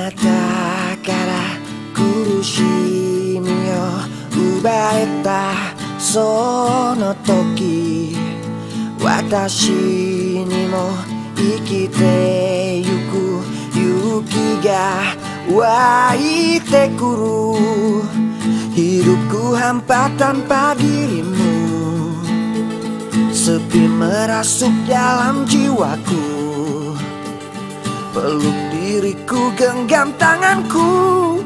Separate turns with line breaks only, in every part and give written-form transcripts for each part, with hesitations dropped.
たから苦しみを奪えたその時、私にも生きてゆく勇気が湧いてくる。hidupku hampa tanpa dirimu, sepi merasuk dalam jiwaku. Peluk diriku, genggam tanganku,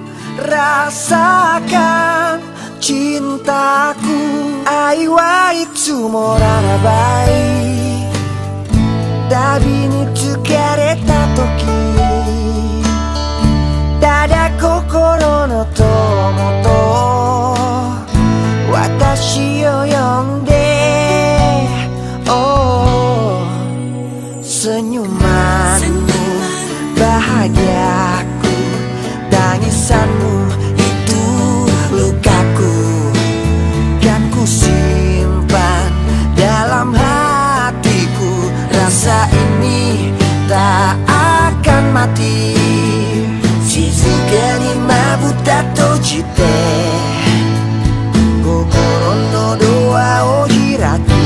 rasakan cintaku. Ai wa itsu mo rarabai, tabi ni tsukareta toki, tada kokoro no tomo to watashi o yonde. Oh, senyumanmu, bahagiaku, tangisanmu itu lukaku. Kan ku simpan dalam hatiku, rasa ini tak akan mati. Shizuka ni mabuta tojite, kokoro no doa o hiraki,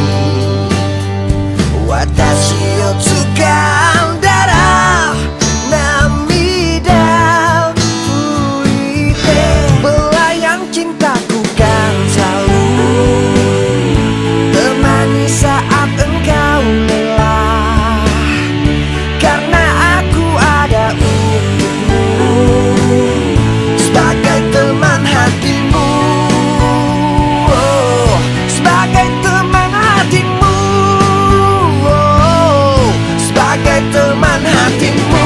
watashi o tsukandara namida fuite. Belayang cintaku kan selalu temani saat engkau lelah, karena aku ada untukmu sebagai teman hatimu. Oh, sebagai teman hatimu. Oh, sebagai teman hatimu.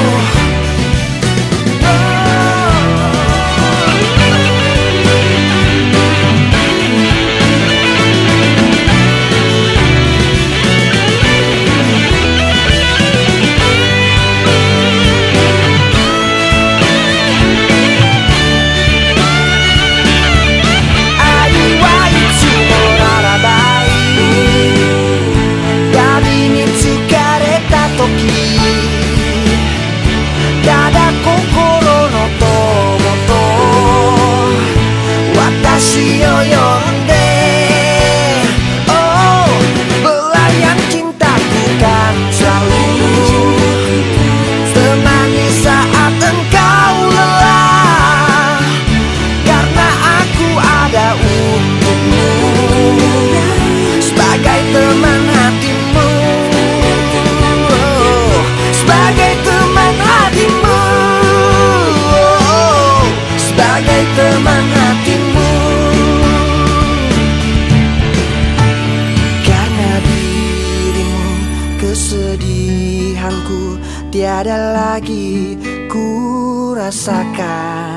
Teman hatimu, karena dirimu kesedihanku tiada lagi ku rasakan.